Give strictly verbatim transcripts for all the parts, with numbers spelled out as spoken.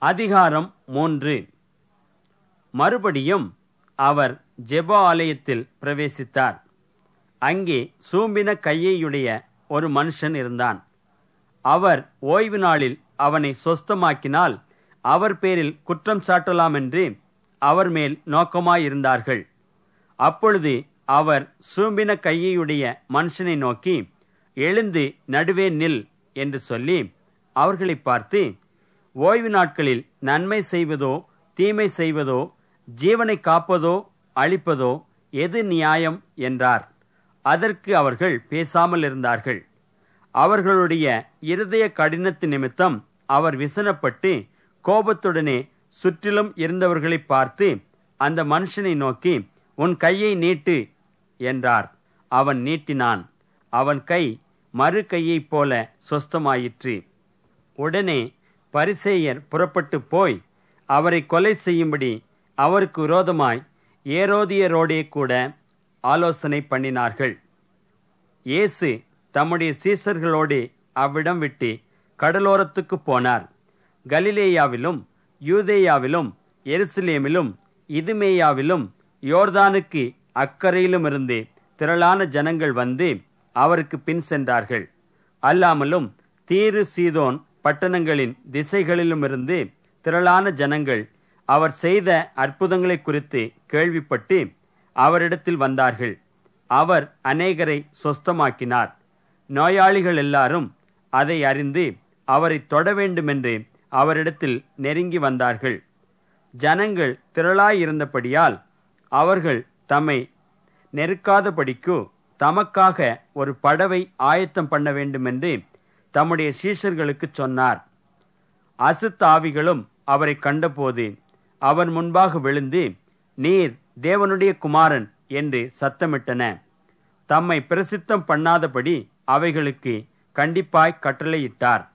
அதிகாரம் மூன்று. மறுபடியும் அவர் ஜெப ஆலயத்தில் பிரவேசித்தார். அங்கே சூம்பின கையையுடைய ஒரு மனுஷன் இருந்தான். அவர் ஓய்வு நாளில் அவனை சொஸ்தமாக்கினால் அவர் பேரில் குற்றம் சாட்டலாம் என்று அவர் மேல் நோக்கமாயிருந்தார்கள். அப்பொழுது அவர் சூம்பின கையையுடைய மனுஷனை நோக்கி, எழுந்து நடுவே நில் என்று சொல்லி அவர்களை பார்த்து, ஓய்வு நாட்களில் நன்மை செய்வதோ தீமை செய்வதோ ஜீவனை காப்பதோ அழிப்பதோ எது நியாயம் என்றார். அதற்கு அவர்கள் பேசாமல் இருந்தார்கள். அவர்களுடைய இருதய கடினத்து நிமித்தம் அவர் விசனப்பட்டு கோபத்துடனே சுற்றிலும் இருந்தவர்களை பார்த்து அந்த மனுஷனை நோக்கி, உன் கையை நீட்டு என்றார். அவன் நீட்டினான். அவன் கை மறு கையைப் போல சொஸ்தமாயிற்று. உடனே பரிசேயர் புறப்பட்டு போய் அவரை கொலை செய்யும்படி அவருக்கு விரோதமாய் ஏரோதியரோடே கூட ஆலோசனை பண்ணினார்கள். இயேசு தம்முடைய சீசர்களோடு அவ்விடம் விட்டு கடலோரத்துக்கு போனார். கலிலேயாவிலும் யூதேயாவிலும் எருசலேமிலும் இதுமேயாவிலும் யோர்தானுக்கு அக்கறையிலுமிருந்து திரளான ஜனங்கள் வந்து அவருக்கு பின் சென்றார்கள். அல்லாமலும் தீரு சீதோன் பட்டணங்களின் திசைகளிலுமிருந்து திரளான ஜனங்கள் அவர் செய்த அற்புதங்களை குறித்து கேள்விப்பட்டு அவரிடத்தில் வந்தார்கள். அவர் அநேகரை சொஸ்தமாக்கினார். நோயாளிகள் எல்லாரும் அதை அறிந்து அவரை தொட வேண்டுமென்று அவரிடத்தில் நெருங்கி வந்தார்கள். ஜனங்கள் திரளாயிருந்தபடியால் அவர்கள் தம்மை நெருக்காதபடிக்கு தமக்காக ஒரு படவை ஆயத்தம் பண்ண வேண்டுமென்று தம்முடைய சீஷர்களுக்கு சொன்னார். அசுத்தாவிகளும் அவரை கண்டபோது அவர் முன்பாக விழுந்து, நீர் தேவனுடைய குமாரன் என்று சத்தமிட்டன. தம்மை பிரசித்தம் பண்ணாதபடி அவைகளுக்கு கண்டிப்பாய் கட்டளையிட்டார்.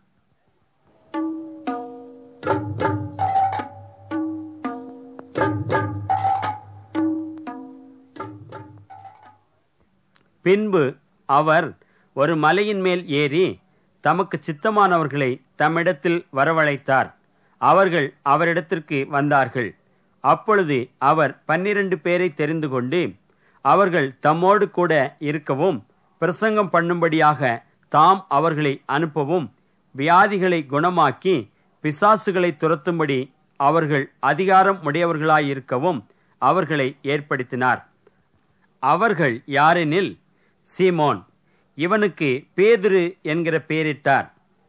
பின்பு அவர் ஒரு மலையின் மேல் ஏறி தமக்கு சித்தமானவர்களை தம்மிடத்தில் வரவழைத்தார். அவர்கள் அவரிடத்திற்கு வந்தார்கள். அப்பொழுது அவர் பன்னிரண்டு பேரை தெரிந்து கொண்டு அவர்கள் தம்மோடு கூட இருக்கவும் பிரசங்கம் பண்ணும்படியாக தாம் அவர்களை அனுப்பவும் வியாதிகளை குணமாக்கி பிசாசுகளை துரத்தும்படி அவர்கள் அதிகாரம் உடையவர்களாயிருக்கவும் அவர்களை ஏற்படுத்தினார். அவர்கள் யாரெனில், சீமோன், இவனுக்கு பேதுரு என்கிற பெயரிட்டார்.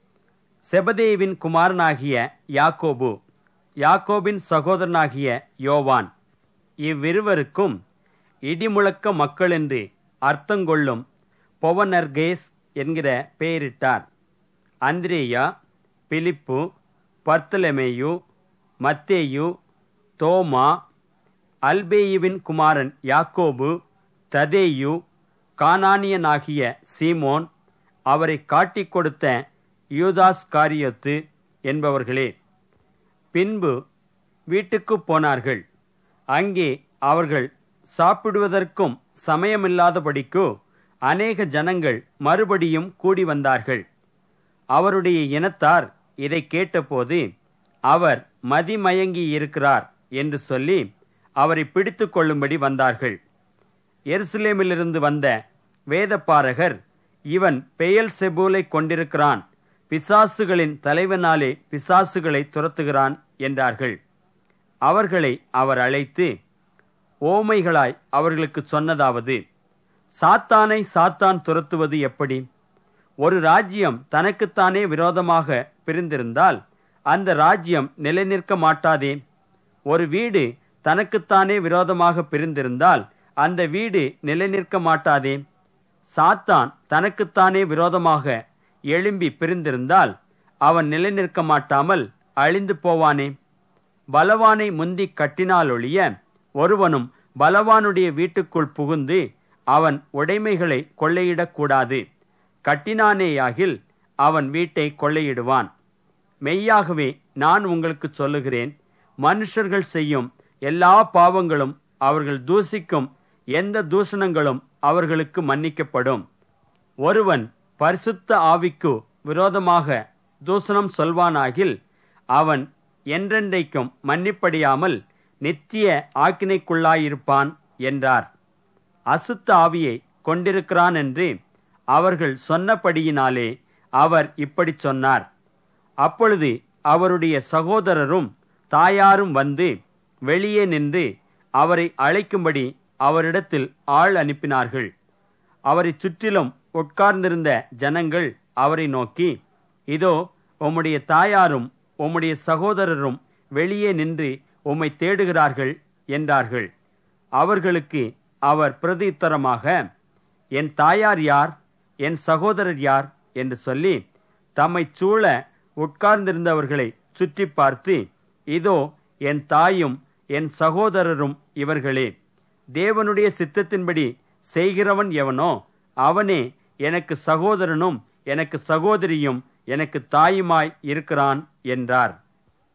செபதேவின் குமாரனாகிய யாக்கோபு, யாக்கோபின் சகோதரனாகிய யோவான், இவ்விருவருக்கும் இடிமுழக்க மக்கள் என்று அர்த்தங்கொள்ளும் பொவனர்கேஸ் என்கிற பெயரிட்டார். அந்திரேயா, பிலிப்பு, பர்த்தலமேயு, மத்தேயு, தோமா, அல்பேயுவின் குமாரன் யாக்கோபு, ததேயு, கானானியனாகிய சீமோன், அவரை காட்டிக் கொடுத்த யூதாஸ்காரியோத்து என்பவர்களே. பின்பு வீட்டுக்கு போனார்கள். அங்கே அவர்கள் சாப்பிடுவதற்கும் சமயமில்லாதபடிக்கு அநேக ஜனங்கள் மறுபடியும் கூடி வந்தார்கள். அவருடைய இனத்தார் இதை கேட்டபோது அவர் மதிமயங்கி இருக்கிறார் என்று சொல்லி அவரை பிடித்து கொள்ளும்படி வந்தார்கள். எருசலேமிலிருந்து வந்த வேதபாரகர், இவன் பெயல் செபூலை கொண்டிருக்கிறான், பிசாசுகளின் தலைவனாலே பிசாசுகளை துரத்துகிறான் என்றார்கள். அவர்களை அவர் அழைத்து ஓமைகளாய் அவர்களுக்கு சொன்னதாவது, சாத்தானை சாத்தான் துரத்துவது எப்படி? ஒரு ராஜ்யம் தனக்குத்தானே விரோதமாக பிரிந்திருந்தால் அந்த ராஜ்யம் நிலைநிற்க மாட்டாதே. ஒரு வீடு தனக்குத்தானே விரோதமாக பிரிந்திருந்தால் அந்த வீடு நிலைநிற்க மாட்டாதே. சாத்தான் தனக்குத்தானே விரோதமாக எழும்பி பிரிந்திருந்தால் அவன் நிலைநிற்க மாட்டாமல் அழிந்து போவானே. பலவானை முந்தி கட்டினாலொழிய ஒருவனும் பலவானுடைய வீட்டுக்குள் புகுந்து அவன் உடைமைகளை கொள்ளையிடக்கூடாது. கட்டினானேயாகில் அவன் வீட்டை கொள்ளையிடுவான். மெய்யாகவே நான் உங்களுக்கு சொல்லுகிறேன், மனுஷர்கள் செய்யும் எல்லா பாவங்களும் அவர்கள் தூசிக்கும் எந்த தூஷணங்களும் அவர்களுக்கு மன்னிக்கப்படும். ஒருவன் பரிசுத்த ஆவிக்கு விரோதமாக தூஷணம் சொல்வானாகில் அவன் என்றென்றைக்கும் மன்னிப்படியாமல் நித்திய ஆக்கினைக்குள்ளாயிருப்பான் என்றார். அசுத்த ஆவியை கொண்டிருக்கிறான் என்று அவர்கள் சொன்னபடியினாலே அவர் இப்படி சொன்னார். அப்பொழுது அவருடைய சகோதரரும் தாயாரும் வந்து வெளியே நின்று அவரை அழைக்கும்படி அவரிடத்தில் ஆள் அனுப்பினார்கள். அவரை சுற்றிலும் உட்கார்ந்திருந்த ஜனங்கள் அவரை நோக்கி, இதோ உம்முடைய தாயாரும் உம்முடைய சகோதரரும் வெளியே நின்று உம்மை தேடுகிறார்கள் என்றார்கள். அவர்களுக்கு அவர் பிரதியுத்தரமாக, என் தாயார் யார், என் சகோதரர் யார் என்று சொல்லி தம்மை சூழ உட்கார்ந்திருந்தவர்களை சுற்றி பார்த்து, இதோ என் தாயும் என் சகோதரரும் இவர்களே. தேவனுடைய சித்தத்தின்படி செய்கிறவன் எவனோ அவனே எனக்கு சகோதரனும் எனக்கு சகோதரியும் எனக்கு தாயுமாய் இருக்கிறான் என்றார்.